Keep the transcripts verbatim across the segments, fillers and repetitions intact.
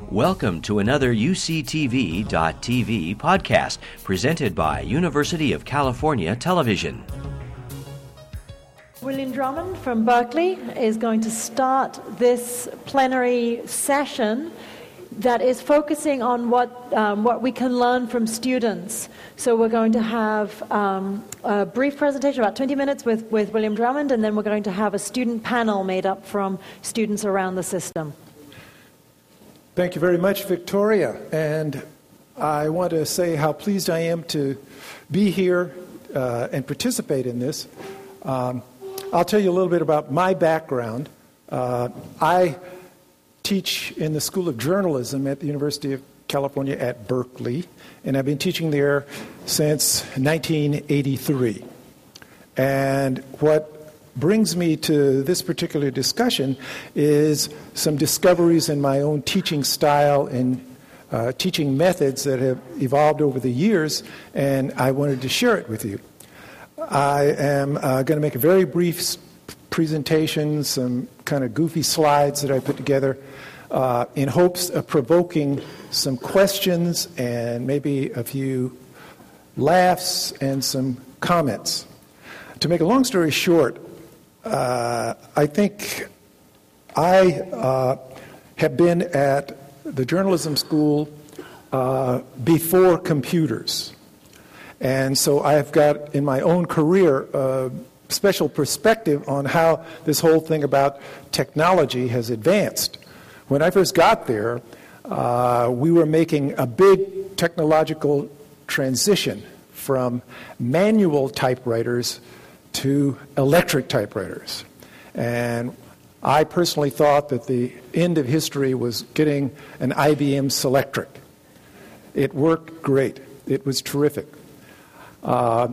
Welcome to another U C T V dot T V podcast presented by University of California Television. William Drummond from Berkeley is going to start this plenary session that is focusing on what um, what we can learn from students. So we're going to have um, a brief presentation, about twenty minutes with, with William Drummond, and then we're going to have a student panel made up from students around the system. Thank you very much, Victoria. And I want to say how pleased I am to be here uh, and participate in this. Um, I'll tell you a little bit about my background. Uh, I teach in the School of Journalism at the University of California at Berkeley, and I've been teaching there since nineteen eighty-three. And what brings me to this particular discussion is some discoveries in my own teaching style and uh, teaching methods that have evolved over the years, and I wanted to share it with you. I am uh, going to make a very brief presentation, some kind of goofy slides that I put together uh, in hopes of provoking some questions and maybe a few laughs and some comments. To make a long story short, Uh, I think I uh, have been at the journalism school uh, before computers. And so I've got, in my own career, a special perspective on how this whole thing about technology has advanced. When I first got there, uh, we were making a big technological transition from manual typewriters to electric typewriters. And I personally thought that the end of history was getting an I B M Selectric. It worked great. It was terrific. Uh,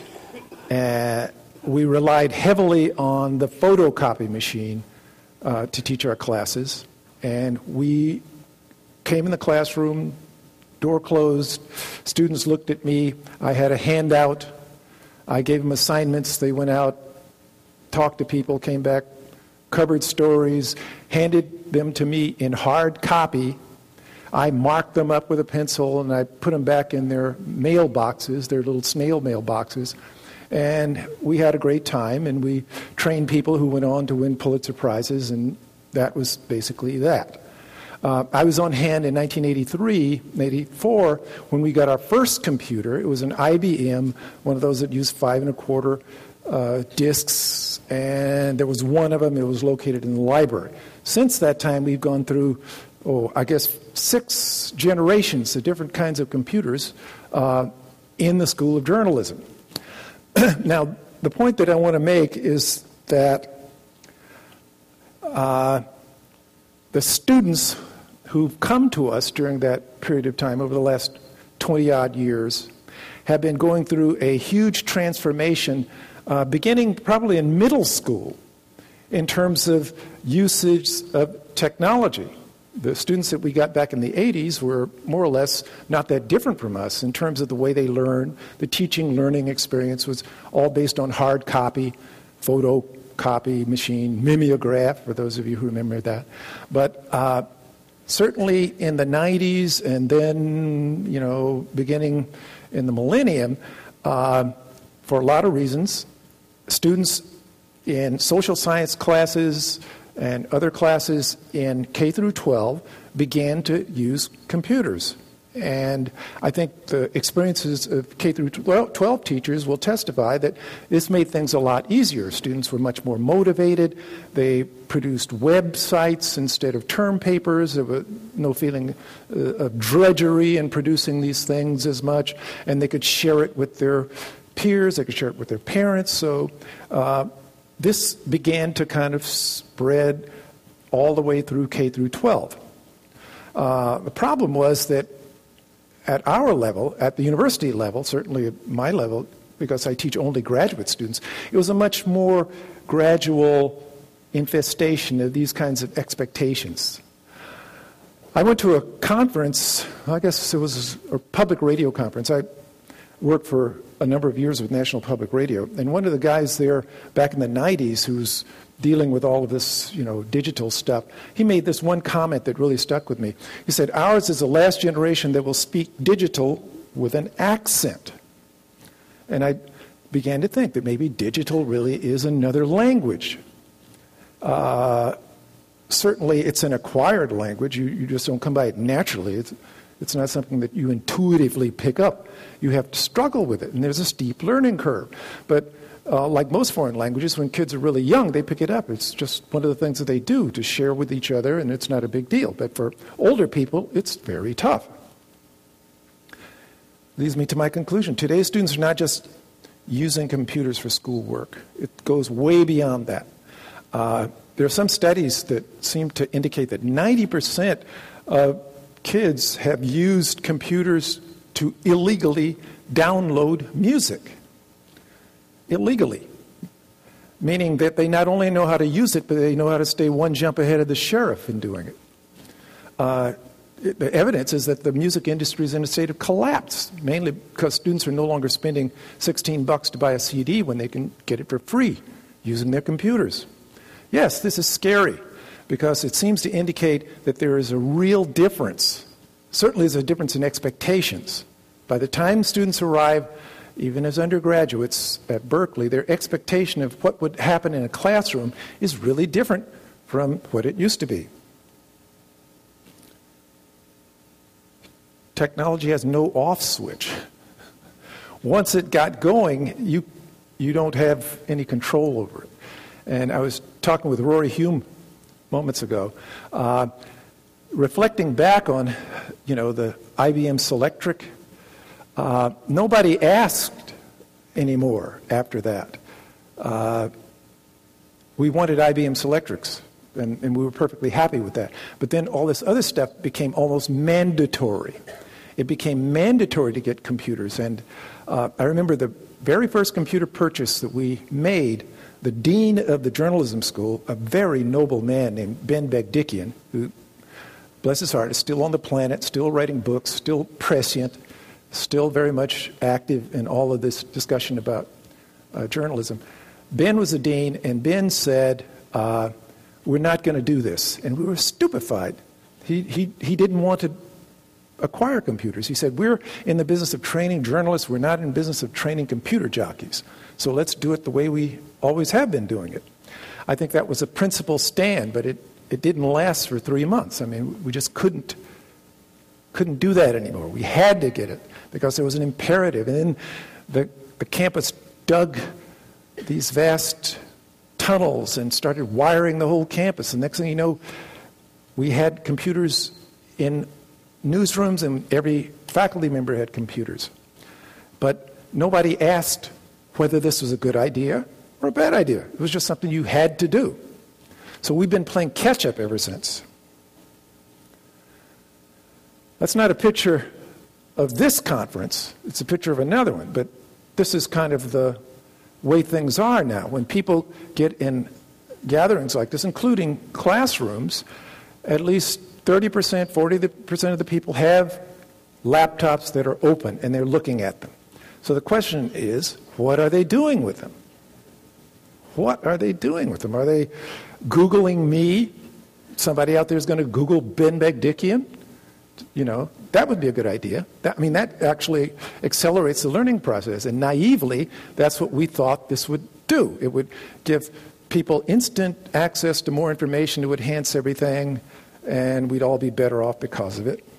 and we relied heavily on the photocopy machine uh, to teach our classes. And we came in the classroom, door closed, students looked at me, I had a handout, I gave them assignments, they went out, talked to people, came back, covered stories, handed them to me in hard copy. I marked them up with a pencil and I put them back in their mailboxes, their little snail mail boxes. And we had a great time, and we trained people who went on to win Pulitzer Prizes, and that was basically that. Uh, I was on hand in nineteen eighty-three, eighty-four, when we got our first computer. It was an I B M, one of those that used five and a quarter uh, disks, and there was one of them. It was located in the library. Since that time, we've gone through, oh, I guess, six generations of different kinds of computers uh, in the School of Journalism. Now, the point that I want to make is that uh, the students who've come to us during that period of time, over the last twenty-odd years, have been going through a huge transformation, uh, beginning probably in middle school, in terms of usage of technology. The students that we got back in the eighties were more or less not that different from us in terms of the way they learned. The teaching, learning experience was all based on hard copy, photocopy machine, mimeograph, for those of you who remember that. But uh, certainly in the nineties and then, you know, beginning in the millennium, uh, for a lot of reasons, students in social science classes and other classes in K through twelve began to use computers. And I think the experiences of K through twelve teachers will testify that this made things a lot easier. Students were much more motivated. They produced websites instead of term papers. There was no feeling uh, of drudgery in producing these things as much. And they could share it with their peers. They could share it with their parents. So uh, this began to kind of spread all the way through K through twelve. Uh, the problem was that at our level, at the university level, certainly at my level, because I teach only graduate students, it was a much more gradual infestation of these kinds of expectations. I went to a conference, I guess it was a public radio conference. I worked for a number of years with National Public Radio, and one of the guys there back in the nineties who's dealing with all of this, you know, digital stuff, he made this one comment that really stuck with me. He said, ours is the last generation that will speak digital with an accent. And I began to think that maybe digital really is another language. Uh, certainly it's an acquired language. You, you just don't come by it naturally. It's, it's not something that you intuitively pick up. You have to struggle with it, and there's a steep learning curve. But Uh, like most foreign languages, when kids are really young, they pick it up. It's just one of the things that they do to share with each other, and it's not a big deal. But for older people, it's very tough. Leads me to my conclusion. Today's students are not just using computers for schoolwork. It goes way beyond that. Uh, there are some studies that seem to indicate that ninety percent of kids have used computers to illegally download music. Illegally, meaning that they not only know how to use it, but they know how to stay one jump ahead of the sheriff in doing it. Uh, it the evidence is that the music industry is in a state of collapse, mainly because students are no longer spending sixteen bucks to buy a C D when they can get it for free using their computers. Yes, this is scary because it seems to indicate that there is a real difference. Certainly there's a difference in expectations. By the time students arrive, even as undergraduates at Berkeley, their expectation of what would happen in a classroom is really different from what it used to be. Technology has no off switch. Once it got going, you, you don't have any control over it. And I was talking with Rory Hume moments ago, uh, reflecting back on, you know, the I B M Selectric. Uh, nobody asked anymore after that. Uh, we wanted I B M Selectrics, and, and we were perfectly happy with that. But then all this other stuff became almost mandatory. It became mandatory to get computers. And uh, I remember the very first computer purchase that we made, the dean of the journalism school, a very noble man named Ben Begdickian, who, bless his heart, is still on the planet, still writing books, still prescient, still very much active in all of this discussion about uh, journalism. Ben was the dean, and Ben said, uh, we're not going to do this. And we were stupefied. He, he, he didn't want to acquire computers. He said, we're in the business of training journalists. We're not in the business of training computer jockeys. So let's do it the way we always have been doing it. I think that was a principled stand, but it, it didn't last for three months. I mean, we just couldn't couldn't do that anymore. We had to get it because there was an imperative. And then the, the campus dug these vast tunnels and started wiring the whole campus. And next thing you know, we had computers in newsrooms, and every faculty member had computers. But nobody asked whether this was a good idea or a bad idea. It was just something you had to do. So we've been playing catch-up ever since. That's not a picture of this conference. It's a picture of another one. But this is kind of the way things are now. When people get in gatherings like this, including classrooms, at least thirty percent, forty percent of the people have laptops that are open, and they're looking at them. So the question is, what are they doing with them? What are they doing with them? Are they Googling me? Somebody out there is going to Google Ben Begdickian? You know, that would be a good idea. That, I mean, that actually accelerates the learning process. And naively, that's what we thought this would do. It would give people instant access to more information. It would enhance everything, and we'd all be better off because of it.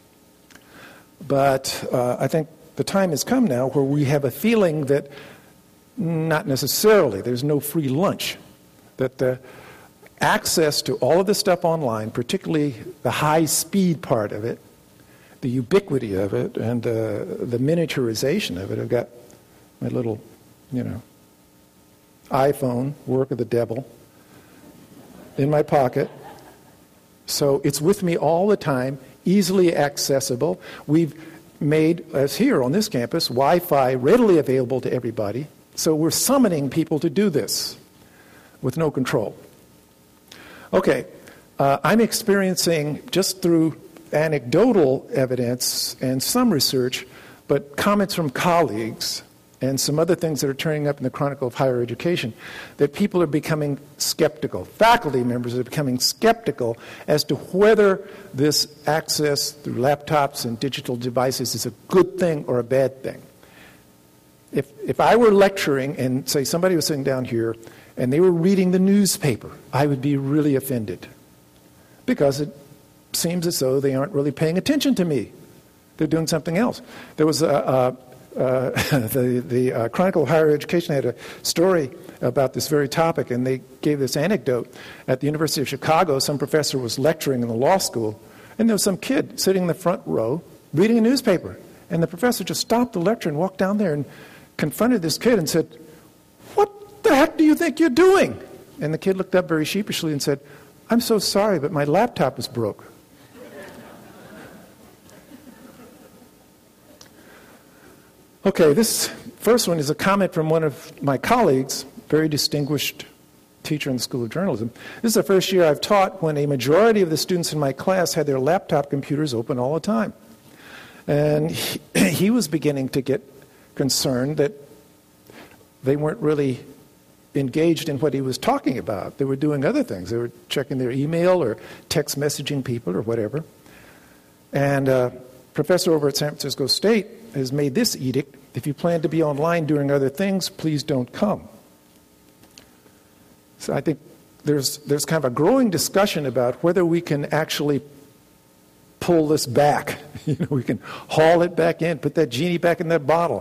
But uh, I think the time has come now where we have a feeling that not necessarily, there's no free lunch, that the access to all of this stuff online, particularly the high-speed part of it, the ubiquity of it, and uh, the miniaturization of it. I've got my little, you know, iPhone, work of the devil, in my pocket. So it's with me all the time, easily accessible. We've made, as here on this campus, Wi-Fi readily available to everybody. So we're summoning people to do this with no control. Okay, uh, I'm experiencing, just through anecdotal evidence and some research, but comments from colleagues and some other things that are turning up in the Chronicle of Higher Education, that people are becoming skeptical. Faculty members are becoming skeptical as to whether this access through laptops and digital devices is a good thing or a bad thing. If, if I were lecturing and, say, somebody was sitting down here and they were reading the newspaper, I would be really offended because it seems as though they aren't really paying attention to me. They're doing something else. There was a... a Uh, the the uh, Chronicle of Higher Education had a story about this very topic, and they gave this anecdote. At the University of Chicago, some professor was lecturing in the law school, and there was some kid sitting in the front row reading a newspaper. And the professor just stopped the lecture and walked down there and confronted this kid and said, "What the heck do you think you're doing?" And the kid looked up very sheepishly and said, "I'm so sorry, but my laptop is broke." Okay, this first one is a comment from one of my colleagues, very distinguished teacher in the School of Journalism. This is the first year I've taught when a majority of the students in my class had their laptop computers open all the time. And he, he was beginning to get concerned that they weren't really engaged in what he was talking about. They were doing other things. They were checking their email or text messaging people or whatever. And a professor over at San Francisco State has made this edict: if you plan to be online doing other things, please don't come. So I think there's there's kind of a growing discussion about whether we can actually pull this back. You know, we can haul it back in, put that genie back in that bottle.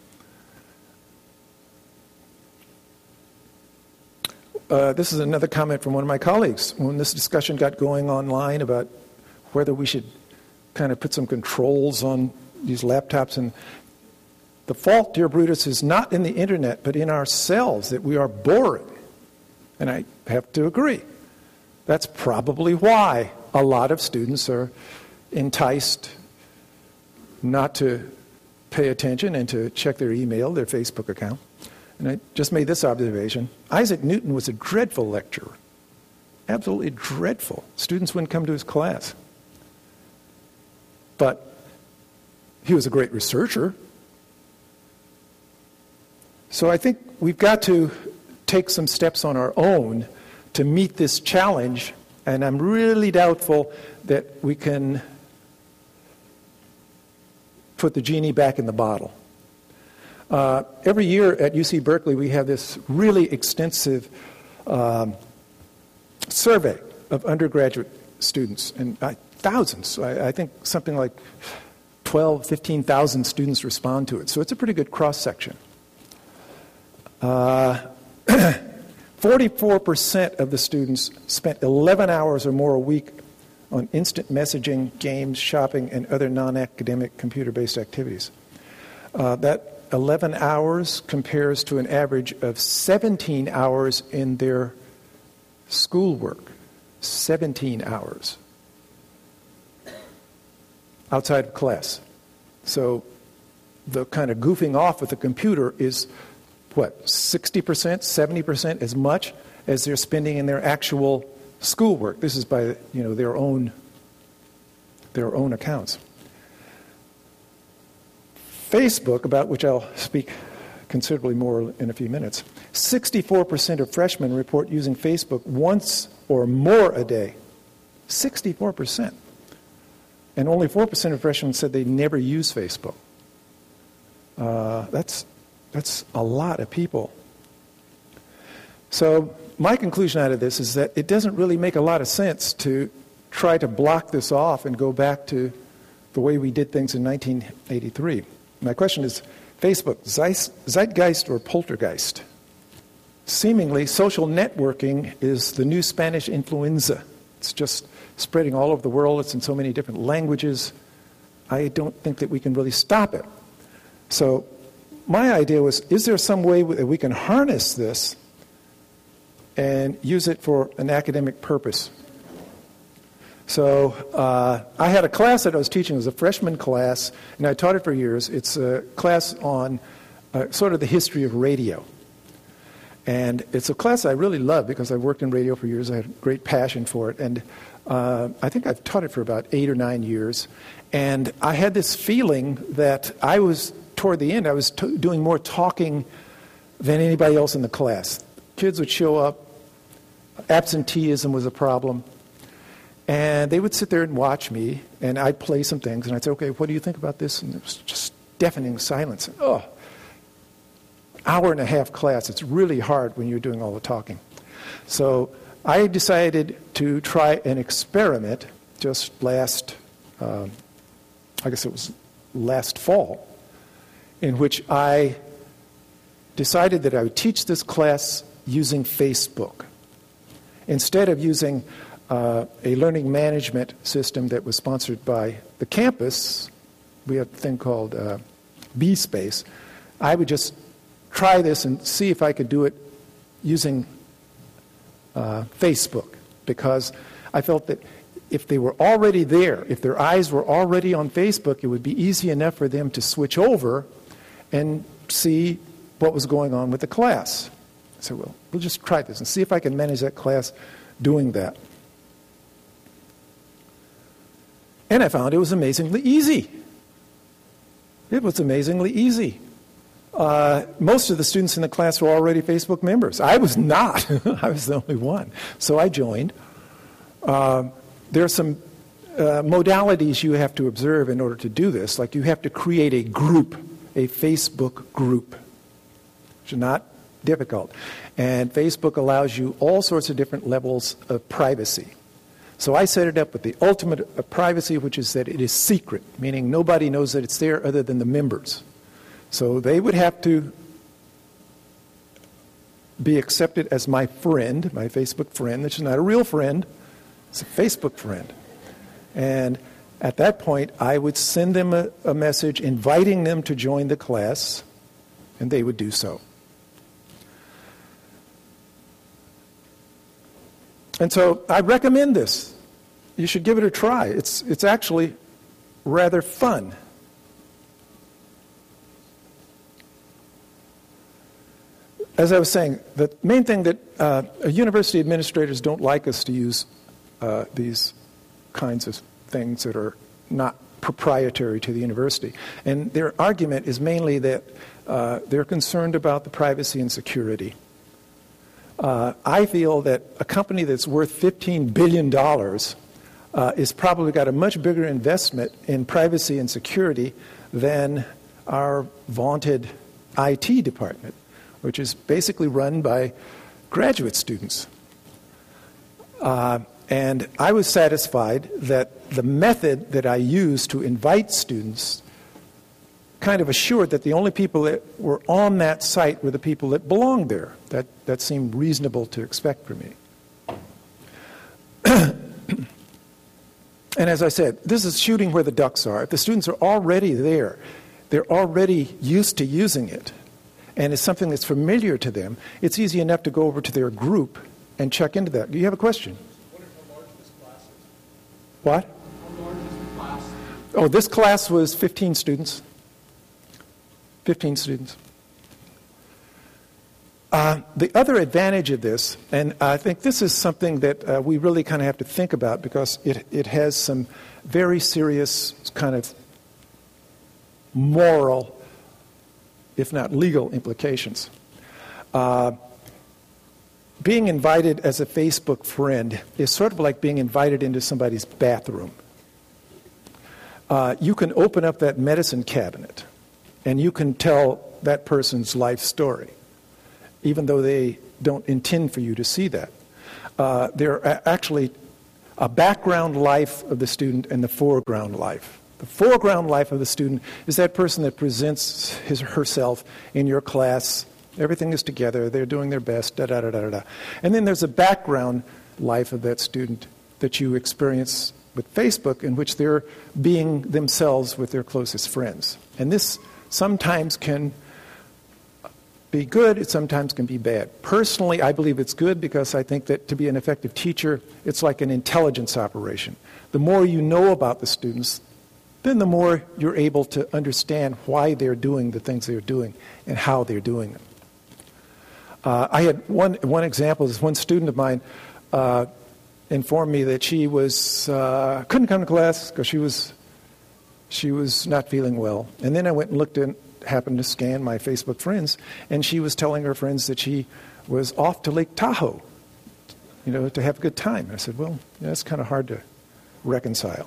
Uh, this is another comment from one of my colleagues. When this discussion got going online about whether we should kind of put some controls on these laptops, and the fault, dear Brutus, is not in the internet, but in ourselves, that we are boring. And I have to agree. That's probably why a lot of students are enticed not to pay attention and to check their email, their Facebook account. And I just made this observation. Isaac Newton was a dreadful lecturer. Absolutely dreadful. Students wouldn't come to his class. But he was a great researcher. So I think we've got to take some steps on our own to meet this challenge, and I'm really doubtful that we can put the genie back in the bottle. Uh, every year at U C Berkeley, we have this really extensive um, survey of undergraduate students, and I, thousands, I, I think something like twelve, fifteen thousand students respond to it. So it's a pretty good cross-section. Uh, forty-four percent of the students spent eleven hours or more a week on instant messaging, games, shopping, and other non-academic computer-based activities. Uh, that eleven hours compares to an average of seventeen hours in their schoolwork. seventeen hours outside of class. So the kind of goofing off with the computer is, what, sixty percent, seventy percent as much as they're spending in their actual schoolwork. This is by, you know, their own their own accounts. Facebook, about which I'll speak considerably more in a few minutes, sixty-four percent of freshmen report using Facebook once or more a day. sixty-four percent. And only four percent of freshmen said they never use Facebook. Uh, that's, that's a lot of people. So my conclusion out of this is that it doesn't really make a lot of sense to try to block this off and go back to the way we did things in nineteen eighty-three. My question is, Facebook, zeitgeist or poltergeist? Seemingly, social networking is the new Spanish influenza. It's just spreading all over the world. It's in so many different languages. I don't think that we can really stop it. So my idea was, is there some way that we can harness this and use it for an academic purpose? So uh, I had a class that I was teaching. It was a freshman class, and I taught it for years. It's a class on uh, sort of the history of radio. And it's a class I really love because I've worked in radio for years. I had a great passion for it. And Uh, I think I've taught it for about eight or nine years. And I had this feeling that I was, toward the end, I was t- doing more talking than anybody else in the class. Kids would show up. Absenteeism was a problem. And they would sit there and watch me, and I'd play some things, and I'd say, okay, what do you think about this? And it was just deafening silence. Oh, hour and a half class. It's really hard when you're doing all the talking. So I decided to try an experiment just last, um, I guess it was last fall, in which I decided that I would teach this class using Facebook. Instead of using uh, a learning management system that was sponsored by the campus, we have a thing called uh, B-Space, I would just try this and see if I could do it using uh, Facebook, because I felt that if they were already there, if their eyes were already on Facebook, it would be easy enough for them to switch over and see what was going on with the class. So well, we'll just try this and see if I can manage that class doing that. And I found it was amazingly easy. It was amazingly easy. Uh, most of the students in the class were already Facebook members. I was not. I was the only one. So I joined. Uh, there are some uh, modalities you have to observe in order to do this. Like you have to create a group, a Facebook group, which is not difficult. And Facebook allows you all sorts of different levels of privacy. So I set it up with the ultimate of privacy, which is that it is secret, meaning nobody knows that it's there other than the members. So they would have to be accepted as my friend, my Facebook friend, which is not a real friend, it's a Facebook friend. And at that point, I would send them a, a message inviting them to join the class, and they would do so. And so I recommend this. You should give it a try. It's, it's actually rather fun. As I was saying, the main thing that uh, university administrators don't like us to use uh, these kinds of things that are not proprietary to the university. And their argument is mainly that uh, they're concerned about the privacy and security. Uh, I feel that a company that's worth fifteen billion dollars uh, is probably got a much bigger investment in privacy and security than our vaunted I T department, which is basically run by graduate students. Uh, and I was satisfied that the method that I used to invite students kind of assured that the only people that were on that site were the people that belonged there. That, that seemed reasonable to expect from me. And as I said, this is shooting where the ducks are. If the students are already there, they're already used to using it, and it's something that's familiar to them, it's easy enough to go over to their group and check into that. Do you have a question? What is how large this class is? What? How large is the class? Oh, this class was fifteen students. fifteen students. Uh, the other advantage of this, and I think this is something that uh, we really kind of have to think about because it, it has some very serious kind of moral, if not legal, implications. Uh, being invited as a Facebook friend is sort of like being invited into somebody's bathroom. Uh, you can open up that medicine cabinet and you can tell that person's life story, even though they don't intend for you to see that. Uh, they're actually a background life of the student and the foreground life. The foreground life of the student is that person that presents his or herself in your class. Everything is together. They're doing their best, da da da da da. And then there's a background life of that student that you experience with Facebook, in which they're being themselves with their closest friends. And this sometimes can be good, it sometimes can be bad. Personally, I believe it's good because I think that to be an effective teacher, it's like an intelligence operation. The more you know about the students, then the more you're able to understand why they're doing the things they're doing and how they're doing them. Uh, I had one, one example, is one student of mine uh, informed me that she was uh, couldn't come to class because she was she was not feeling well. And then I went and looked and happened to scan my Facebook friends, and she was telling her friends that she was off to Lake Tahoe, you know, to have a good time. I said, well, yeah, that's kind of hard to reconcile.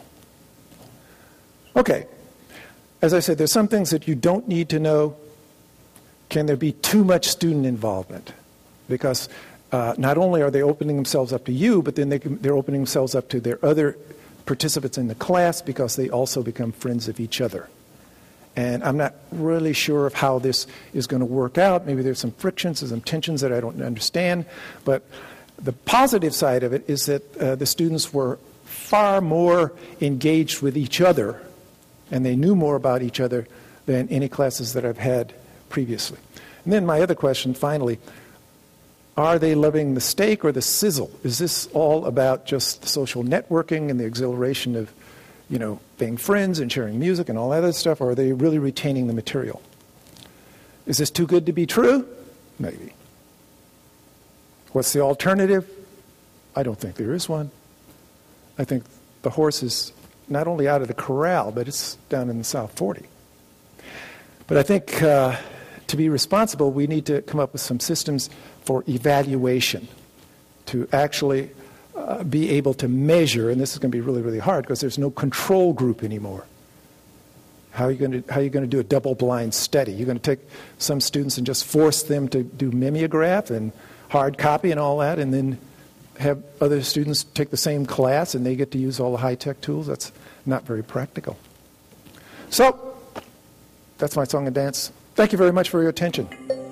Okay. As I said, there's some things that you don't need to know. Can there be too much student involvement? Because uh, not only are they opening themselves up to you, but then they can, they're opening themselves up to their other participants in the class because they also become friends of each other. And I'm not really sure of how this is going to work out. Maybe there's some frictions, there's some tensions that I don't understand. But the positive side of it is that uh, the students were far more engaged with each other, and they knew more about each other than any classes that I've had previously. And then my other question, finally, are they loving the steak or the sizzle? Is this all about just the social networking and the exhilaration of, you know, being friends and sharing music and all that other stuff, or are they really retaining the material? Is this too good to be true? Maybe. What's the alternative? I don't think there is one. I think the horse is not only out of the corral, but it's down in the South forty. But I think uh, to be responsible, we need to come up with some systems for evaluation to actually uh, be able to measure, and this is going to be really, really hard because there's no control group anymore. How are you going to, how are you going to do a double-blind study? You're going to take some students and just force them to do mimeograph and hard copy and all that, and then have other students take the same class and they get to use all the high-tech tools? That's not very practical. So, that's my song and dance. Thank you very much for your attention.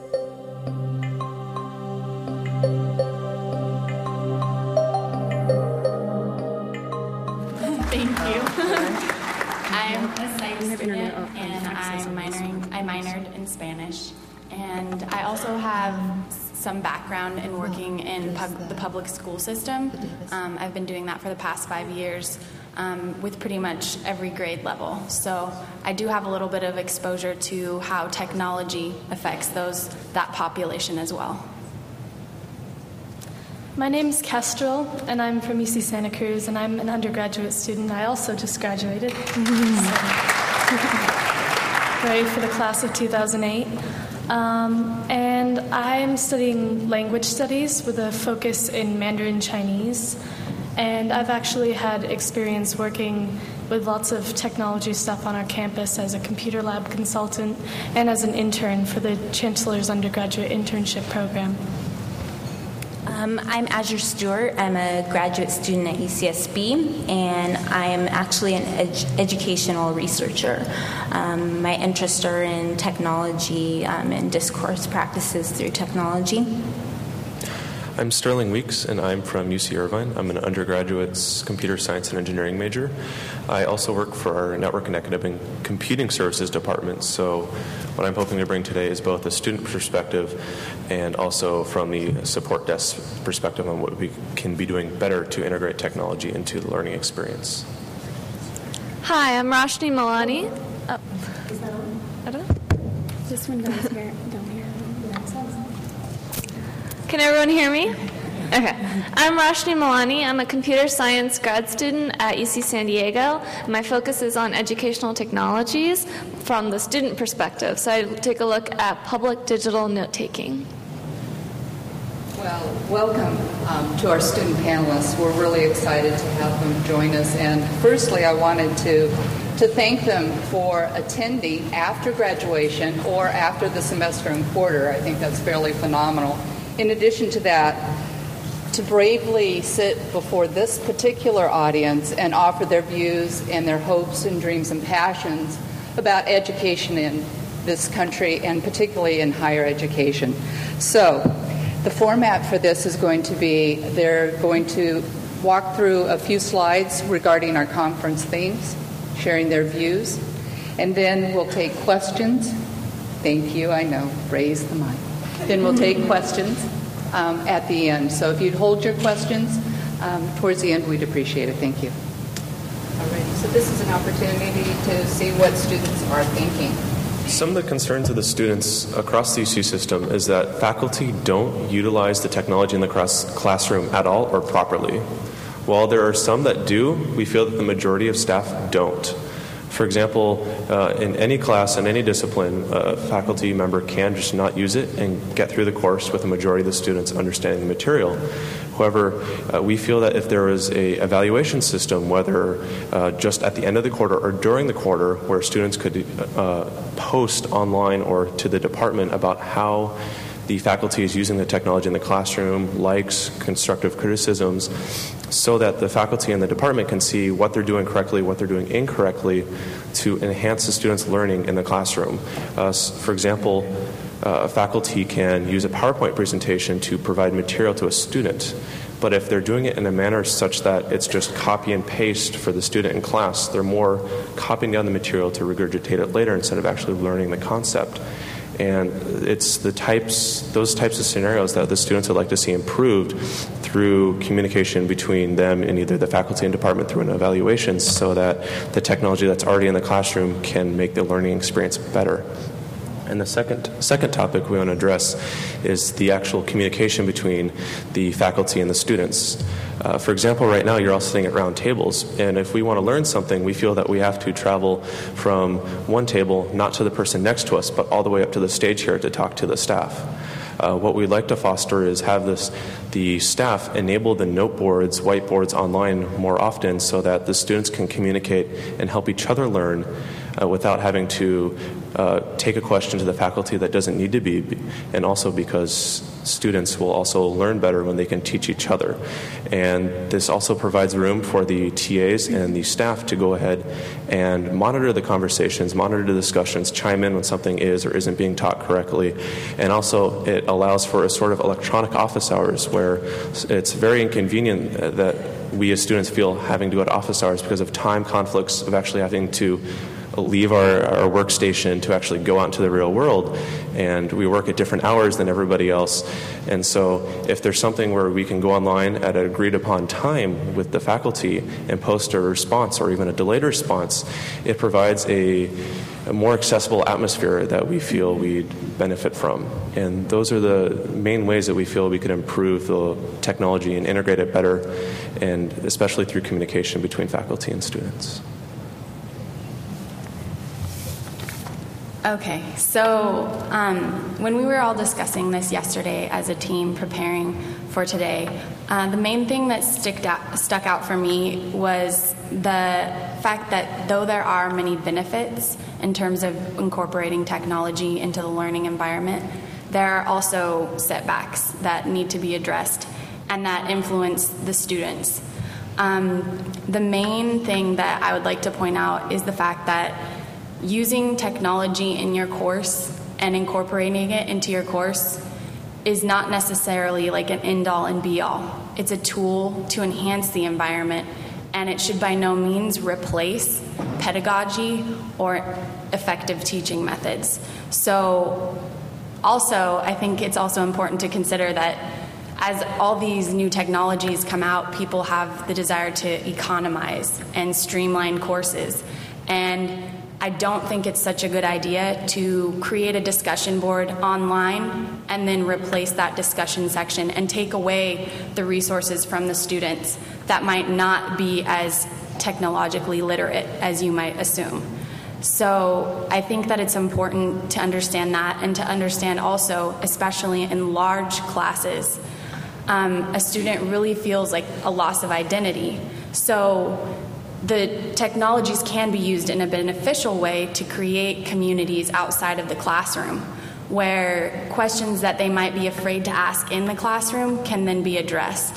Thank you. I'm a psych student, and I'm minoring, I minored in Spanish. And I also have some background in working in pub, the public school system. Um, I've been doing that for the past five years um, with pretty much every grade level. So I do have a little bit of exposure to how technology affects those that population as well. My name is Kestrel, and I'm from U C Santa Cruz, and I'm an undergraduate student. I also just graduated. So, ready for the class of two thousand eight. Um, and I'm studying language studies with a focus in Mandarin Chinese. And I've actually had experience working with lots of technology stuff on our campus as a computer lab consultant and as an intern for the Chancellor's undergraduate internship program. Um, I'm Azure Stewart. I'm a graduate student at U C S B, and I am actually an ed- educational researcher. Um, my interests are in technology um, and discourse practices through technology. I'm Sterling Weeks, and I'm from U C Irvine. I'm an undergraduate's computer science and engineering major. I also work for our network and academic computing services department, so what I'm hoping to bring today is both a student perspective and also from the support desk perspective on what we can be doing better to integrate technology into the learning experience. Hi, I'm Roshni Malani. Oh. Is that on? I don't know. This one down here. Down here. Can everyone hear me? Okay. I'm Roshni Malani. I'm a computer science grad student at U C San Diego. My focus is on educational technologies from the student perspective. So I take a look at public digital note-taking. Well, welcome um, to our student panelists. We're really excited to have them join us. And firstly, I wanted to to thank them for attending after graduation or after the semester and quarter. I think that's fairly phenomenal. In addition to that, to bravely sit before this particular audience and offer their views and their hopes and dreams and passions about education in this country and particularly in higher education. So, the format for this is going to be, they're going to walk through a few slides regarding our conference themes, sharing their views, and then we'll take questions. Thank you, I know, raise the mic. Then we'll take questions um, at the end. So if you'd hold your questions um, towards the end, we'd appreciate it. Thank you. All right, so this is an opportunity to see what students are thinking. Some of the concerns of the students across the U C system is that faculty don't utilize the technology in the class- classroom at all or properly. While there are some that do, we feel that the majority of staff don't. For example, uh, in any class, in any discipline, a faculty member can just not use it and get through the course with the majority of the students understanding the material. However, uh, we feel that if there is a evaluation system, whether uh, just at the end of the quarter or during the quarter, where students could uh, post online or to the department about how the faculty is using the technology in the classroom, likes, constructive criticisms, so that the faculty and the department can see what they're doing correctly, what they're doing incorrectly to enhance the students' learning in the classroom. Uh, for example, uh, a faculty can use a PowerPoint presentation to provide material to a student, but if they're doing it in a manner such that it's just copy and paste for the student in class, they're more copying down the material to regurgitate it later instead of actually learning the concept. And it's the types, those types of scenarios that the students would like to see improved through communication between them and either the faculty and department through an evaluation, so that the technology that's already in the classroom can make the learning experience better. And the second second topic we want to address is the actual communication between the faculty and the students. Uh, for example, right now you're all sitting at round tables, and if we want to learn something, we feel that we have to travel from one table, not to the person next to us, but all the way up to the stage here to talk to the staff. Uh, what we'd like to foster is have this, the staff enable the note boards, whiteboards online more often, so that the students can communicate and help each other learn uh, without having to uh, take a question to the faculty that doesn't need to be, and also because students will also learn better when they can teach each other. And this also provides room for the T As and the staff to go ahead and monitor the conversations, monitor the discussions, chime in when something is or isn't being taught correctly. And also it allows for a sort of electronic office hours where it's very inconvenient that we as students feel having to go to office hours because of time conflicts of actually having to leave our, our workstation to actually go out into the real world, and we work at different hours than everybody else. And so if there's something where we can go online at an agreed upon time with the faculty and post a response or even a delayed response, it provides a, a more accessible atmosphere that we feel we'd benefit from. And those are the main ways that we feel we could improve the technology and integrate it better, and especially through communication between faculty and students. Okay, so um, when we were all discussing this yesterday as a team preparing for today, uh, the main thing that sticked out, stuck out for me was the fact that though there are many benefits in terms of incorporating technology into the learning environment, there are also setbacks that need to be addressed and that influence the students. Um, the main thing that I would like to point out is the fact that using technology in your course and incorporating it into your course is not necessarily like an end-all and be-all. It's a tool to enhance the environment, and it should by no means replace pedagogy or effective teaching methods. So also, I think it's also important to consider that as all these new technologies come out, people have the desire to economize and streamline courses. And I don't think it's such a good idea to create a discussion board online and then replace that discussion section and take away the resources from the students that might not be as technologically literate as you might assume. So I think that it's important to understand that, and to understand also, especially in large classes, um, a student really feels like a loss of identity. So the technologies can be used in a beneficial way to create communities outside of the classroom, where questions that they might be afraid to ask in the classroom can then be addressed.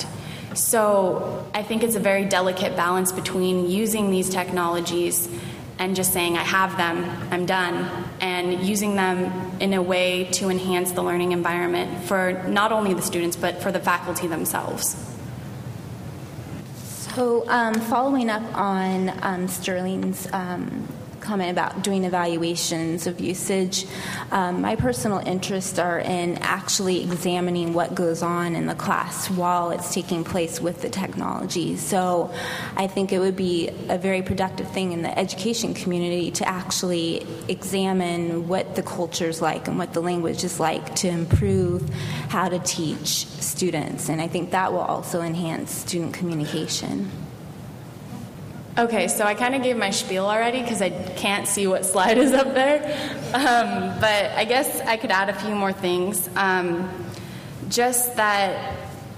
So I think it's a very delicate balance between using these technologies and just saying, I have them, I'm done, and using them in a way to enhance the learning environment for not only the students, but for the faculty themselves. So um, following up on um, Sterling's um, comment about doing evaluations of usage. Um, my personal interests are in actually examining what goes on in the class while it's taking place with the technology. So I think it would be a very productive thing in the education community to actually examine what the culture is like and what the language is like to improve how to teach students. And I think that will also enhance student communication. Okay, so I kind of gave my spiel already because I can't see what slide is up there. Um, but I guess I could add a few more things. Um, just that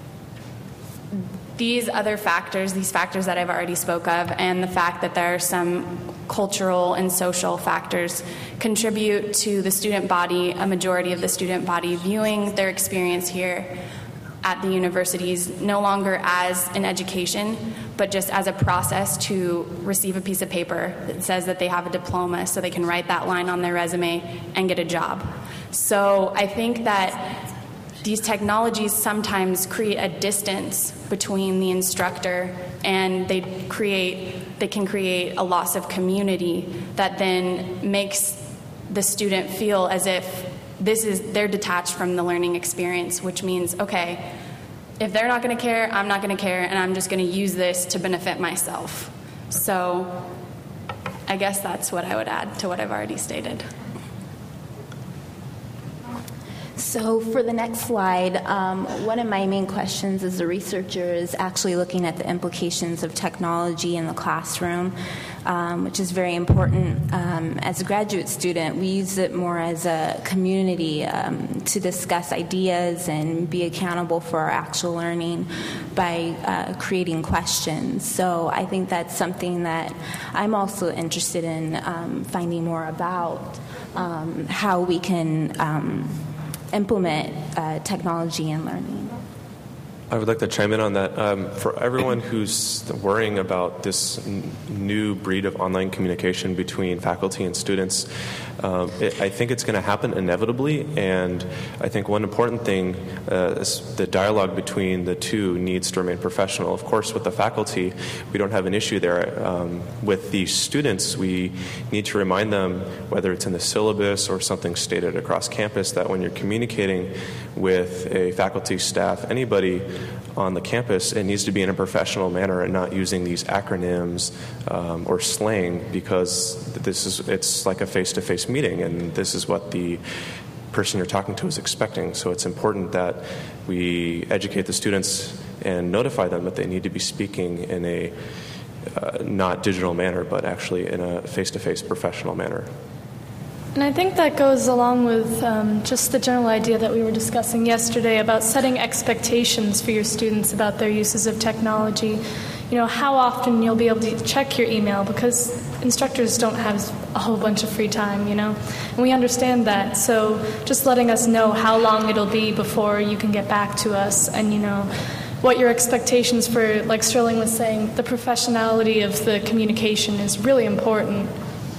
these other factors, these factors that I've already spoke of, and the fact that there are some cultural and social factors contribute to the student body, a majority of the student body viewing their experience here at the universities no longer as an education, but just as a process to receive a piece of paper that says that they have a diploma so they can write that line on their resume and get a job. So I think that these technologies sometimes create a distance between the instructor, and they create they can create a loss of community that then makes the student feel as if this is they're detached from the learning experience, which means, okay, if they're not going to care, I'm not going to care, and I'm just going to use this to benefit myself. So I guess that's what I would add to what I've already stated. So for the next slide, um, one of my main questions as a researcher is actually looking at the implications of technology in the classroom, um, which is very important. Um, as a graduate student, we use it more as a community um, to discuss ideas and be accountable for our actual learning by uh, creating questions. So I think that's something that I'm also interested in um, finding more about, um, how we can um, implement uh, technology and learning. I would like to chime in on that. Um, for everyone who's worrying about this n- new breed of online communication between faculty and students, um, it, I think it's going to happen inevitably, and I think one important thing uh, is the dialogue between the two needs to remain professional. Of course, with the faculty, we don't have an issue there. Um, with the students, we need to remind them, whether it's in the syllabus or something stated across campus, that when you're communicating with a faculty, staff, anybody on the campus, it needs to be in a professional manner and not using these acronyms um, or slang, because this is it's like a face-to-face meeting, and this is what the person you're talking to is expecting. So it's important that we educate the students and notify them that they need to be speaking in a uh, not digital manner, but actually in a face-to-face professional manner. And I think that goes along with um, just the general idea that we were discussing yesterday about setting expectations for your students about their uses of technology. You know, how often you'll be able to check your email, because instructors don't have a whole bunch of free time, you know, and we understand that. So just letting us know how long it'll be before you can get back to us, and, you know, what your expectations for, like Sterling was saying, the professionality of the communication is really important.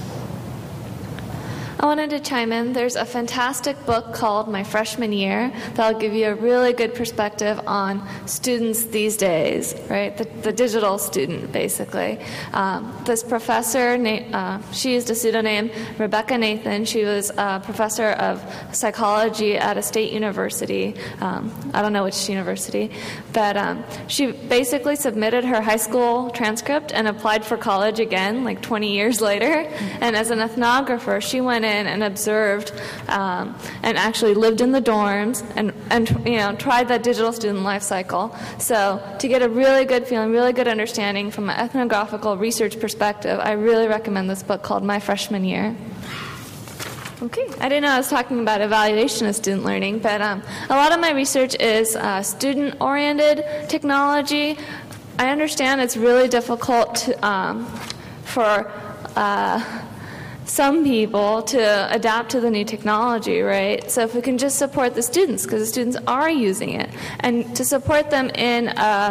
I wanted to chime in. There's a fantastic book called My Freshman Year that'll give you a really good perspective on students these days, right? The, the digital student, basically. Um, this professor, uh, she used a pseudonym, Rebecca Nathan. She was a professor of psychology at a state university. Um, I don't know which university, but um, she basically submitted her high school transcript and applied for college again, like twenty years later. And as an ethnographer, she went in and observed um, and actually lived in the dorms and, and you know tried that digital student life cycle. So to get a really good feeling, really good understanding from an ethnographical research perspective, I really recommend this book called My Freshman Year. Okay, I didn't know I was talking about evaluation of student learning, but um, a lot of my research is uh, student-oriented technology. I understand it's really difficult to, um, for uh, some people to adapt to the new technology, right? So if we can just support the students, because the students are using it, and to support them in a,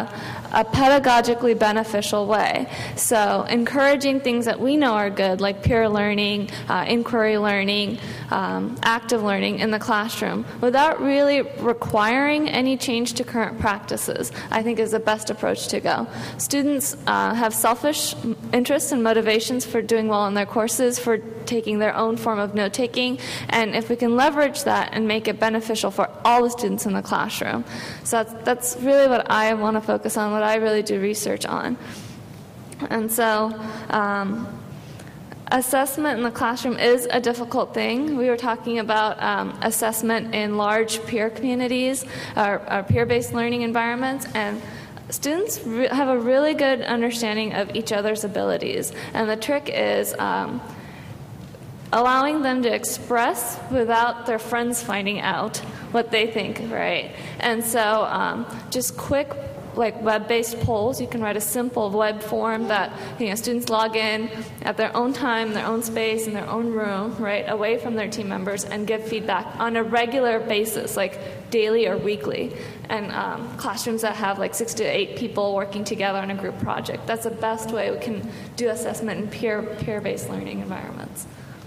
a pedagogically beneficial way. So encouraging things that we know are good, like peer learning, uh, inquiry learning, um, active learning in the classroom, without really requiring any change to current practices, I think is the best approach to go. Students uh, have selfish interests and motivations for doing well in their courses, for taking their own form of note-taking, and if we can leverage that and make it beneficial for all the students in the classroom. So that's, that's really what I want to focus on, what I really do research on. And so um, assessment in the classroom is a difficult thing. We were talking about um, assessment in large peer communities, or, or peer-based learning environments, and students re- have a really good understanding of each other's abilities. And the trick is um, allowing them to express without their friends finding out what they think, right? And so um, just quick, like web-based polls. You can write a simple web form that, you know, students log in at their own time, their own space, in their own room, right, away from their team members, and give feedback on a regular basis, like daily or weekly. And um, classrooms that have like six to eight people working together on a group project. That's the best way we can do assessment in peer peer-based learning environments.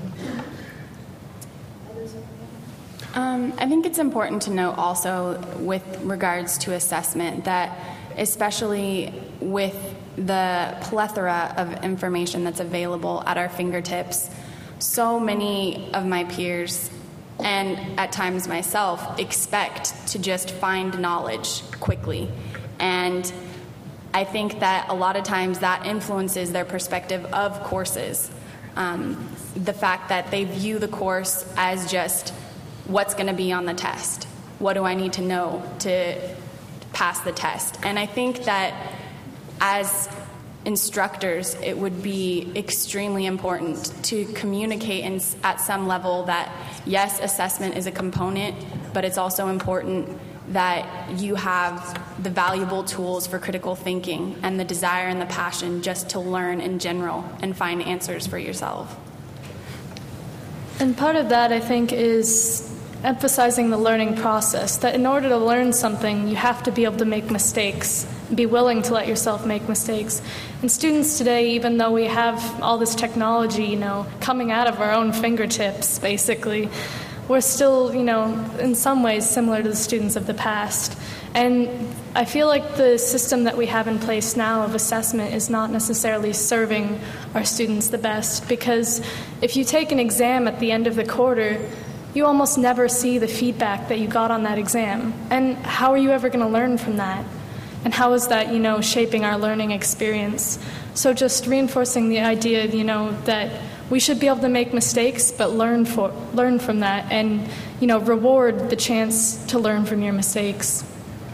Um, I think it's important to note also with regards to assessment that especially with the plethora of information that's available at our fingertips, so many of my peers and at times myself expect to just find knowledge quickly. And I think that a lot of times that influences their perspective of courses. Um, the fact that they view the course as just what's going to be on the test. What do I need to know to pass the test? And I think that as instructors, it would be extremely important to communicate in, at some level that, yes, assessment is a component, but it's also important that you have the valuable tools for critical thinking and the desire and the passion just to learn in general and find answers for yourself. And part of that, I think, is emphasizing the learning process, that in order to learn something, you have to be able to make mistakes, be willing to let yourself make mistakes. And students today, even though we have all this technology, you know, coming out of our own fingertips, basically, we're still, you know, in some ways similar to the students of the past. And I feel like the system that we have in place now of assessment is not necessarily serving our students the best, because if you take an exam at the end of the quarter, you almost never see the feedback that you got on that exam. And how are you ever going to learn from that? And how is that, you know, shaping our learning experience? So just reinforcing the idea, you know, that we should be able to make mistakes, but learn for learn from that, and, you know, reward the chance to learn from your mistakes.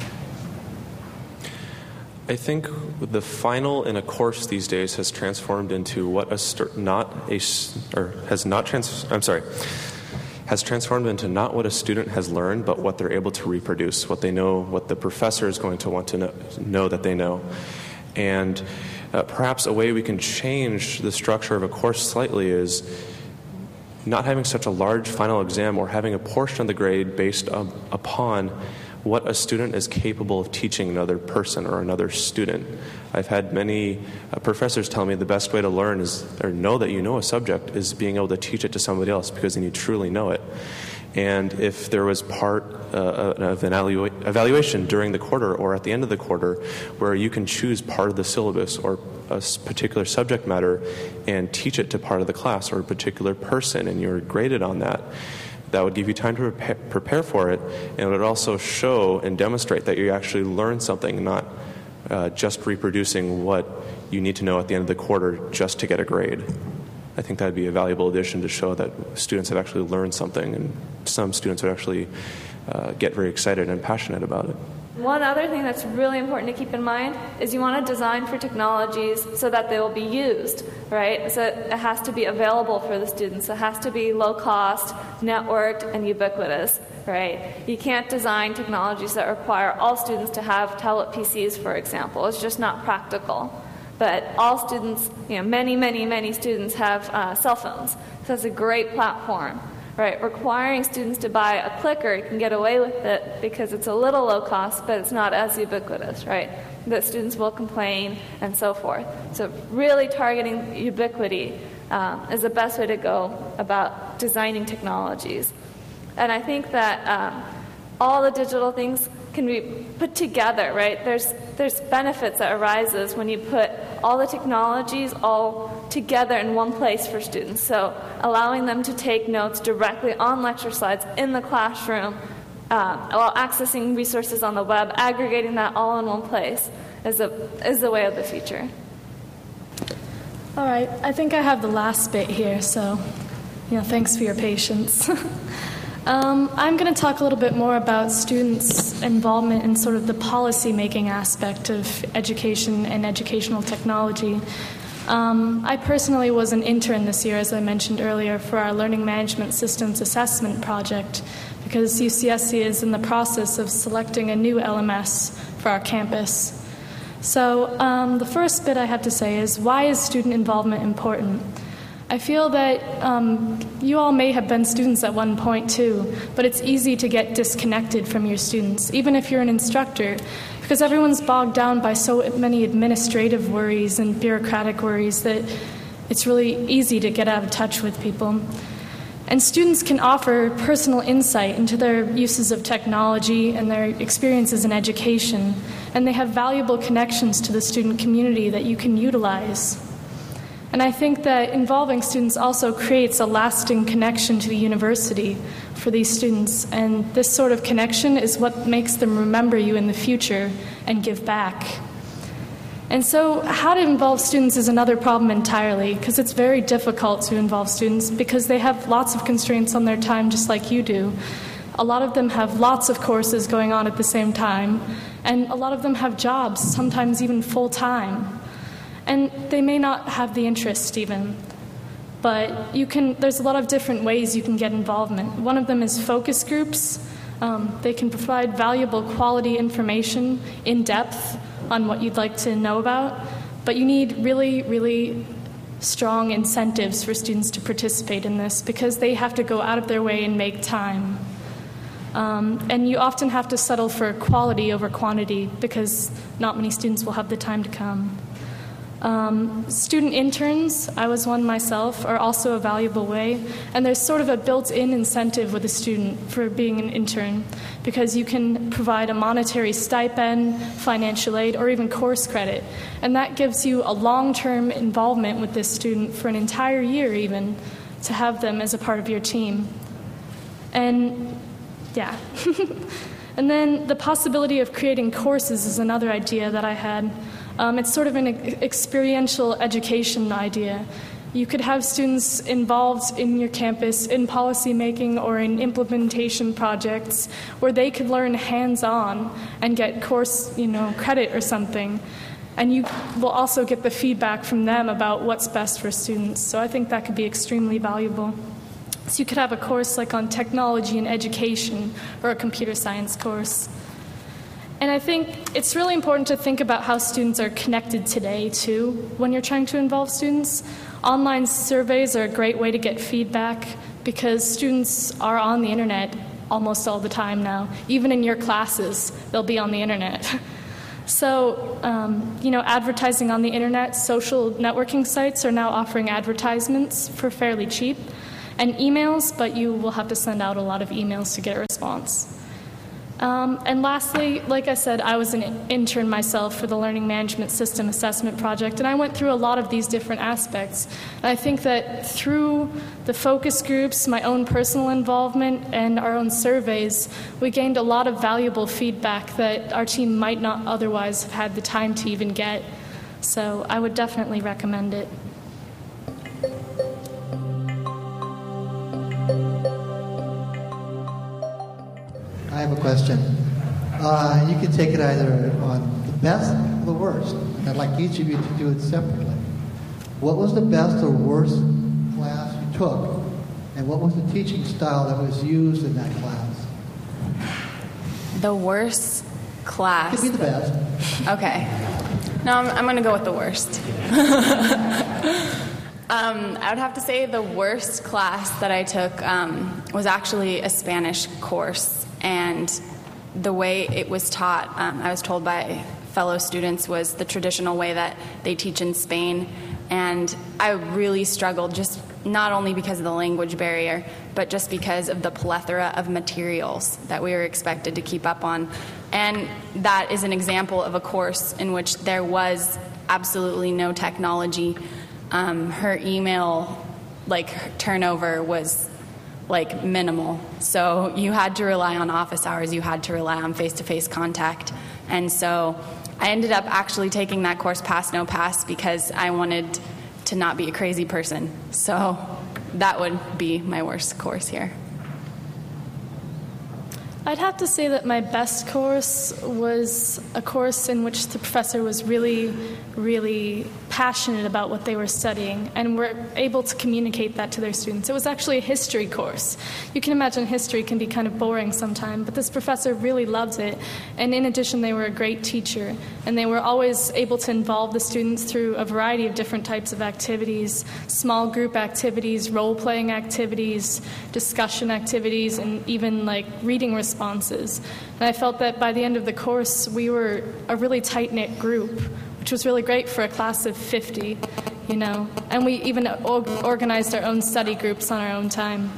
I think the final in a course these days has transformed into what a st- not a or has not trans I'm sorry has transformed into not what a student has learned, but what they're able to reproduce, what they know, what the professor is going to want to know, know that they know. And uh, perhaps a way we can change the structure of a course slightly is not having such a large final exam, or having a portion of the grade based up, upon what a student is capable of teaching another person or another student. I've had many uh, professors tell me the best way to learn is, or know that you know a subject, is being able to teach it to somebody else, because then you truly know it. And if there was part uh, of an evalu- evaluation during the quarter or at the end of the quarter where you can choose part of the syllabus or a particular subject matter and teach it to part of the class or a particular person, and you're graded on that, that would give you time to prepare, prepare for it, and it would also show and demonstrate that you actually learned something, not uh, just reproducing what you need to know at the end of the quarter just to get a grade. I think that would be a valuable addition to show that students have actually learned something, and some students would actually uh, get very excited and passionate about it. One other thing that's really important to keep in mind is you want to design for technologies so that they will be used, right? So it has to be available for the students. It has to be low cost, networked, and ubiquitous, right? You can't design technologies that require all students to have tablet P Cs, for example. It's just not practical. But all students, you know, many, many, many students have uh, cell phones. So it's a great platform. Right, requiring students to buy a clicker, you can get away with it because it's a little low cost, but it's not as ubiquitous, right? that students will complain, and so forth. So really targeting ubiquity um, is the best way to go about designing technologies. And I think that um, all the digital things can be put together, right? There's there's benefits that arises when you put all the technologies all together in one place for students. So allowing them to take notes directly on lecture slides in the classroom, uh, while accessing resources on the web, aggregating that all in one place is a is the way of the future. All right, I think I have the last bit here, so you know, thanks for your patience. Um, I'm going to talk a little bit more about students' involvement in sort of the policy-making aspect of education and educational technology. Um, I personally was an intern this year, as I mentioned earlier, for our Learning Management Systems Assessment Project, because U C S C is in the process of selecting a new L M S for our campus. So um, the first bit I have to say is, why is student involvement important? I feel that um, you all may have been students at one point too, but it's easy to get disconnected from your students, even if you're an instructor, because everyone's bogged down by so many administrative worries and bureaucratic worries that it's really easy to get out of touch with people. And students can offer personal insight into their uses of technology and their experiences in education, and they have valuable connections to the student community that you can utilize. And I think that involving students also creates a lasting connection to the university for these students. And this sort of connection is what makes them remember you in the future and give back. And so how to involve students is another problem entirely, because it's very difficult to involve students because they have lots of constraints on their time just like you do. A lot of them have lots of courses going on at the same time, and a lot of them have jobs, sometimes even full-time. And they may not have the interest even, but you can. There's a lot of different ways you can get involvement. One of them is focus groups. Um, they can provide valuable quality information in depth on what you'd like to know about, but you need really, really strong incentives for students to participate in this because they have to go out of their way and make time. Um, and you often have to settle for quality over quantity because not many students will have the time to come. Um, student interns, I was one myself, are also a valuable way, and there's sort of a built-in incentive with a student for being an intern because you can provide a monetary stipend, financial aid, or even course credit, and that gives you a long-term involvement with this student for an entire year even to have them as a part of your team. And yeah. And then the possibility of creating courses is another idea that I had. Um, it's sort of an experiential education idea. You could have students involved in your campus in policy making or in implementation projects where they could learn hands-on and get course, you know, credit or something. And you will also get the feedback from them about what's best for students. So I think that could be extremely valuable. So you could have a course like on technology and education or a computer science course. And I think it's really important to think about how students are connected today, too, when you're trying to involve students. Online surveys are a great way to get feedback because students are on the internet almost all the time now. Even in your classes, they'll be on the internet. So, um, you know, advertising on the internet, social networking sites are now offering advertisements for fairly cheap, and emails, but you will have to send out a lot of emails to get a response. Um, and lastly, like I said, I was an intern myself for the Learning Management System Assessment Project, and I went through a lot of these different aspects. And I think that through the focus groups, my own personal involvement, and our own surveys, we gained a lot of valuable feedback that our team might not otherwise have had the time to even get. So I would definitely recommend it. I have a question. Uh, you can take it either on the best or the worst. And I'd like each of you to do it separately. What was the best or worst class you took? And what was the teaching style that was used in that class? The worst class. It could be the best. Okay. No, I'm, I'm going to go with the worst. um, I would have to say the worst class that I took um, was actually a Spanish course. And the way it was taught, um, I was told by fellow students was the traditional way that they teach in Spain. And I really struggled, just not only because of the language barrier, but just because of the plethora of materials that we were expected to keep up on. And that is an example of a course in which there was absolutely no technology. Um, her email, like, turnover was, like, minimal. So you had to rely on office hours. You had to rely on face-to-face contact. And so I ended up actually taking that course pass, no pass, because I wanted to not be a crazy person. So that would be my worst course here. I'd have to say that my best course was a course in which the professor was really, really passionate about what they were studying and were able to communicate that to their students. It was actually a history course. You can imagine history can be kind of boring sometimes, but this professor really loved it. And in addition, they were a great teacher, and they were always able to involve the students through a variety of different types of activities, small group activities, role-playing activities, discussion activities, and even like reading responses. And I felt that by the end of the course, we were a really tight-knit group, which was really great for a class of fifty, you know. And we even organized our own study groups on our own time.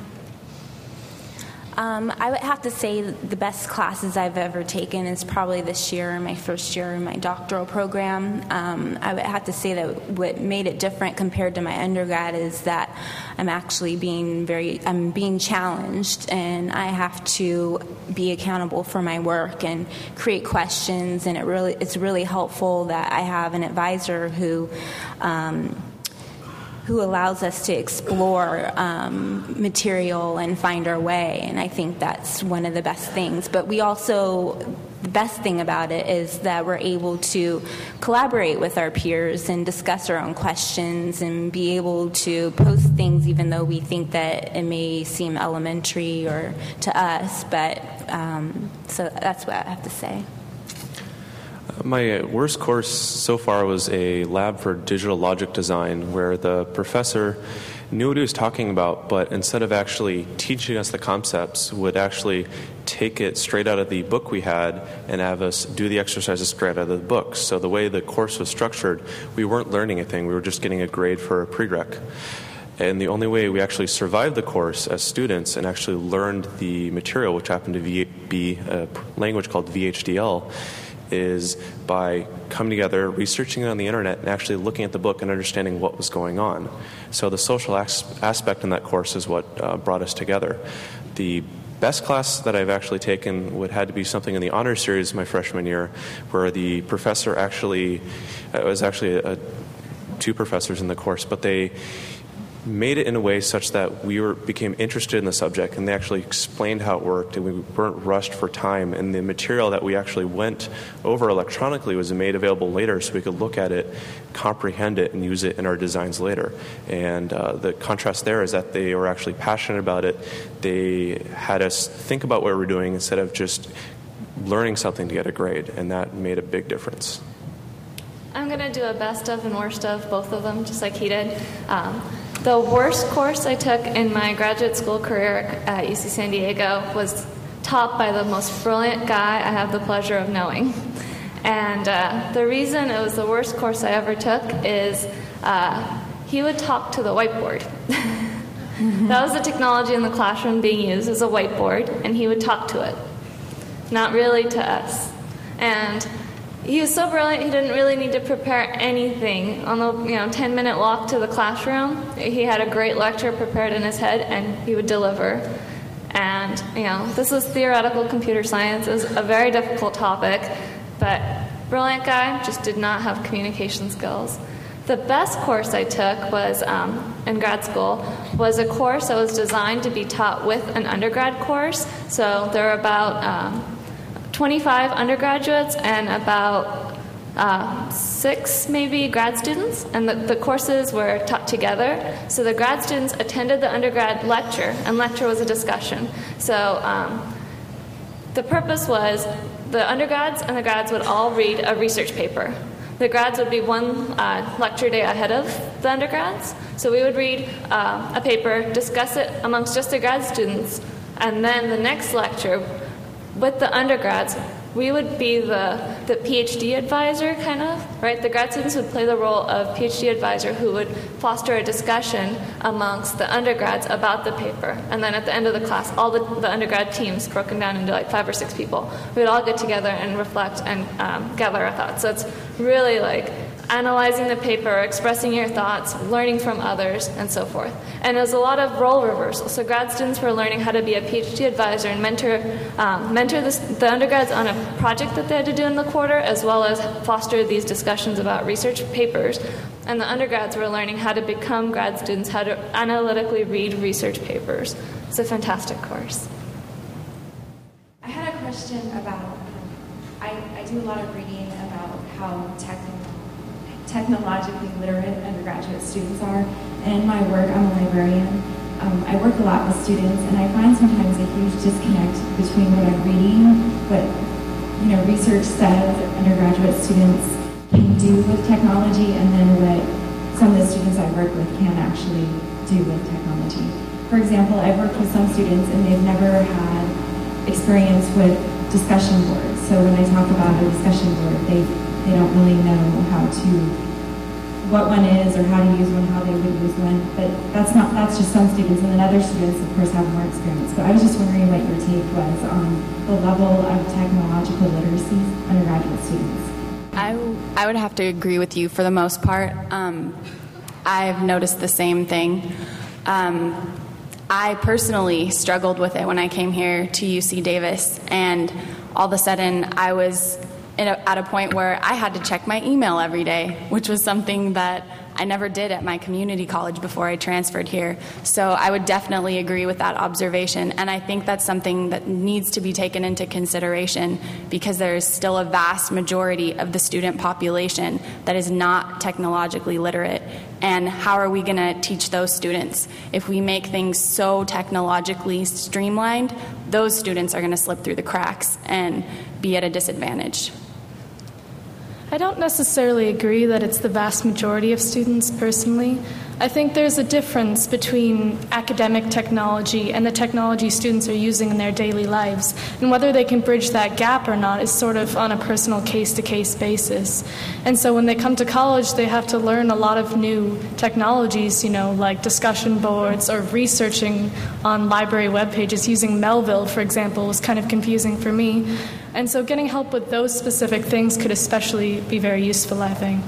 Um, I would have to say the best classes I've ever taken is probably this year, my first year in my doctoral program. Um, I would have to say that what made it different compared to my undergrad is that I'm actually being very, I'm being challenged, and I have to be accountable for my work and create questions, and it really, it's really helpful that I have an advisor who um, who allows us to explore um, material and find our way. And I think that's one of the best things. But we also, the best thing about it is that we're able to collaborate with our peers and discuss our own questions and be able to post things even though we think that it may seem elementary or to us. But um, so that's what I have to say. My worst course so far was a lab for digital logic design, where the professor knew what he was talking about, but instead of actually teaching us the concepts, would actually take it straight out of the book we had and have us do the exercises straight out of the book. So the way the course was structured, we weren't learning anything. We were just getting a grade for a prereq. And the only way we actually survived the course as students and actually learned the material, which happened to be a language called V H D L, is by coming together, researching it on the internet, and actually looking at the book and understanding what was going on. So the social as- aspect in that course is what uh, brought us together. The best class that I've actually taken would had to be something in the honors series my freshman year, where the professor actually, it was actually a, a, two professors in the course, but they made it in a way such that we were became interested in the subject, and they actually explained how it worked, and we weren't rushed for time. And the material that we actually went over electronically was made available later, so we could look at it, comprehend it, and use it in our designs later. And uh, the contrast there is that they were actually passionate about it. They had us think about what we were doing instead of just learning something to get a grade, and that made a big difference. I'm going to do a best of and worst of both of them, just like he did. Um, The worst course I took in my graduate school career at U C San Diego was taught by the most brilliant guy I have the pleasure of knowing. And uh, the reason it was the worst course I ever took is uh, he would talk to the whiteboard. That was the technology in the classroom being used as a whiteboard, and he would talk to it, not really to us. And he was so brilliant, he didn't really need to prepare anything. On the you know ten-minute walk to the classroom, he had a great lecture prepared in his head, and he would deliver. And, you know, this was theoretical computer science. It was a very difficult topic, but brilliant guy, just did not have communication skills. The best course I took was, um, in grad school, was a course that was designed to be taught with an undergrad course. So there were about Um, twenty-five undergraduates and about uh, six maybe grad students, and the, the courses were taught together. So the grad students attended the undergrad lecture, and lecture was a discussion. So um, the purpose was the undergrads and the grads would all read a research paper. The grads would be one uh, lecture day ahead of the undergrads. So we would read uh, a paper, discuss it amongst just the grad students, and then the next lecture with the undergrads, we would be the, the PhD advisor, kind of, right? The grad students would play the role of PhD advisor who would foster a discussion amongst the undergrads about the paper. And then at the end of the class, all the, the undergrad teams, broken down into like five or six people, we would all get together and reflect and um, gather our thoughts. So it's really like analyzing the paper, expressing your thoughts, learning from others, and so forth. And there's a lot of role reversal. So grad students were learning how to be a PhD advisor and mentor um, mentor this, the undergrads on a project that they had to do in the quarter, as well as foster these discussions about research papers. And the undergrads were learning how to become grad students, how to analytically read research papers. It's a fantastic course. I had a question about, I, I do a lot of reading about how technical technologically literate undergraduate students are. And in my work, I'm a librarian. Um, I work a lot with students, and I find sometimes a huge disconnect between what I'm reading, what you know, research says undergraduate students can do with technology, and then what some of the students I work with can actually do with technology. For example, I've worked with some students, and they've never had experience with discussion boards. So when I talk about a discussion board, they They don't really know how to, what one is or how to use one, how they would use one. But that's not, that's just some students, and then other students, of course, have more experience. But I was just wondering what your take was on the level of technological literacy undergraduate students. I, I would have to agree with you for the most part. Um, I've noticed the same thing. Um, I personally struggled with it when I came here to U C Davis, and all of a sudden I was In a, at a point where I had to check my email every day, which was something that I never did at my community college before I transferred here. So I would definitely agree with that observation, and I think that's something that needs to be taken into consideration, because there is still a vast majority of the student population that is not technologically literate. And how are we going to teach those students? If we make things so technologically streamlined, those students are going to slip through the cracks and be at a disadvantage. I don't necessarily agree that it's the vast majority of students personally. I think there's a difference between academic technology and the technology students are using in their daily lives. And whether they can bridge that gap or not is sort of on a personal case-to-case basis. And so when they come to college, they have to learn a lot of new technologies, you know, like discussion boards or researching on library web pages. Using Melville, for example, was kind of confusing for me. And so getting help with those specific things could especially be very useful, I think.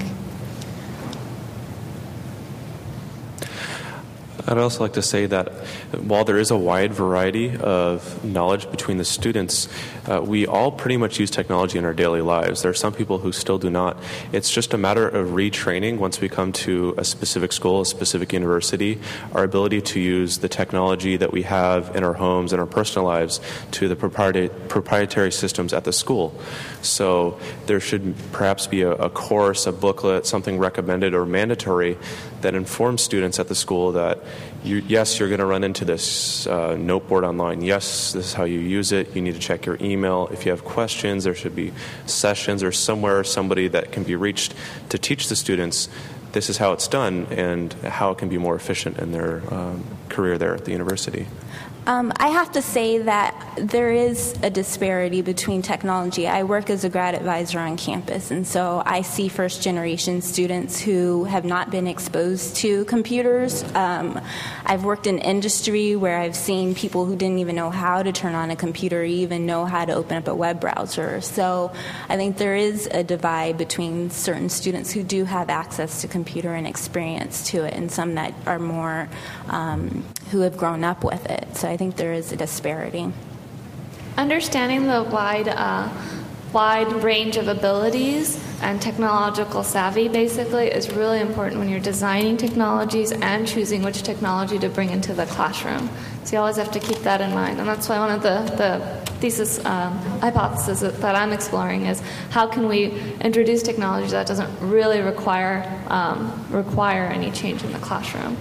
I'd also like to say that while there is a wide variety of knowledge between the students, uh, we all pretty much use technology in our daily lives. There are some people who still do not. It's just a matter of retraining once we come to a specific school, a specific university, our ability to use the technology that we have in our homes and our personal lives to the proprietary, proprietary systems at the school. So there should perhaps be a, a course, a booklet, something recommended or mandatory that informs students at the school that You, yes, you're going to run into this uh, note board online. Yes, this is how you use it. You need to check your email. If you have questions, there should be sessions or somewhere, somebody that can be reached to teach the students this is how it's done and how it can be more efficient in their um, career there at the university. Um, I have to say that there is a disparity between technology. I work as a grad advisor on campus, and so I see first-generation students who have not been exposed to computers. Um, I've worked in industry where I've seen people who didn't even know how to turn on a computer, even know how to open up a web browser. So I think there is a divide between certain students who do have access to computer and experience to it, and some that are more um, who have grown up with it. So I think there is a disparity. Understanding the wide, uh, wide range of abilities and technological savvy, basically, is really important when you're designing technologies and choosing which technology to bring into the classroom. So you always have to keep that in mind. And that's why one of the, the thesis um, hypotheses that I'm exploring is how can we introduce technology that doesn't really require um, require any change in the classroom.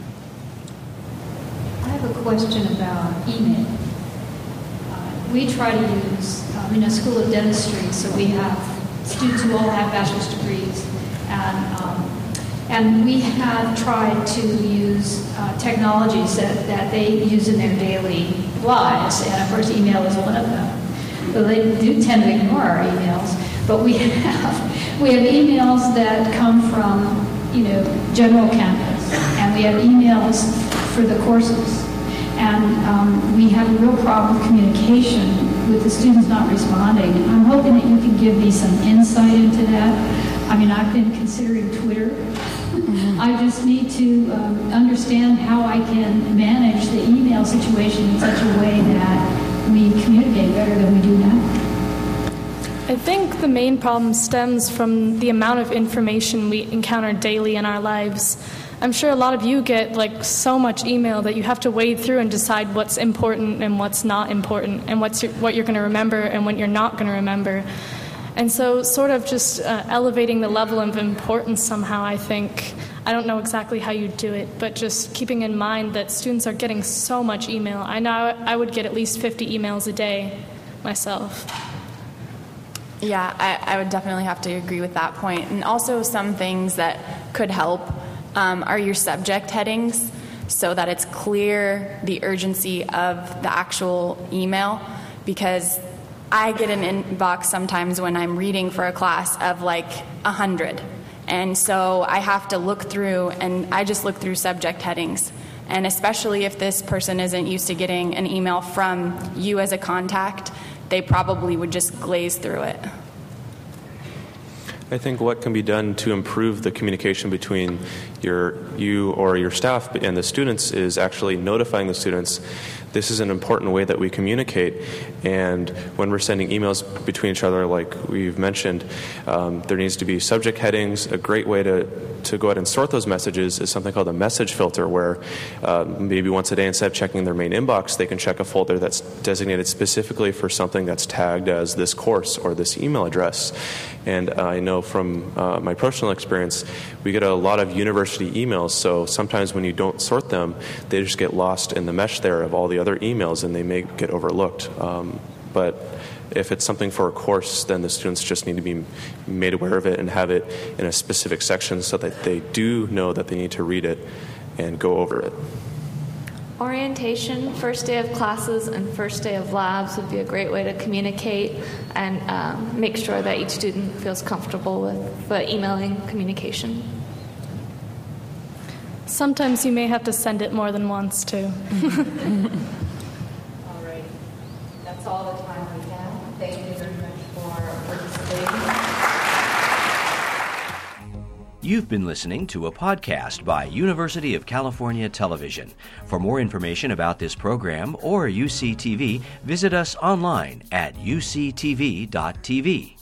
I have a question about email. Uh, we try to use, um, in a school of dentistry, so we have students who all have bachelor's degrees, and um, and we have tried to use uh, technologies that, that they use in their daily lives, and of course email is one of them. they do tend to ignore our emails, but we have we have emails that come from, you know, general campus, and we have emails for the courses. And um, we have a real problem with communication with the students not responding. I'm hoping that you can give me some insight into that. I mean, I've been considering Twitter. Mm-hmm. I just need to um, understand how I can manage the email situation in such a way that we communicate better than we do now. I think the main problem stems from the amount of information we encounter daily in our lives. I'm sure a lot of you get like so much email that you have to wade through and decide what's important and what's not important, and what's your, what you're going to remember and what you're not going to remember. And so sort of just uh, elevating the level of importance somehow, I think. I don't know exactly how you do it, but just keeping in mind that students are getting so much email. I know I would get at least fifty emails a day myself. Yeah, I, I would definitely have to agree with that point. And also some things that could help um, are your subject headings, so that it's clear the urgency of the actual email, because I get an inbox sometimes when I'm reading for a class of like a hundred. And so I have to look through, and I just look through subject headings. And especially if this person isn't used to getting an email from you as a contact, they probably would just glaze through it. I think what can be done to improve the communication between your you or your staff and the students is actually notifying the students this is an important way that we communicate. And when we're sending emails between each other, like we've mentioned, um, there needs to be subject headings. A great way to, to go ahead and sort those messages is something called a message filter, where uh, maybe once a day, instead of checking their main inbox, they can check a folder that's designated specifically for something that's tagged as this course or this email address. And uh, I know from uh, my personal experience, we get a lot of university emails, so sometimes when you don't sort them, they just get lost in the mesh there of all the other emails, and they may get overlooked. Um, but if it's something for a course, then the students just need to be made aware of it and have it in a specific section so that they do know that they need to read it and go over it. Orientation, first day of classes, and first day of labs would be a great way to communicate and um, make sure that each student feels comfortable with the emailing communication. Sometimes you may have to send it more than once, too. All right. That's all the time we have. Thank you very much for participating. You've been listening to a podcast by University of California Television. For more information about this program or U C T V, visit us online at U C T V dot T V.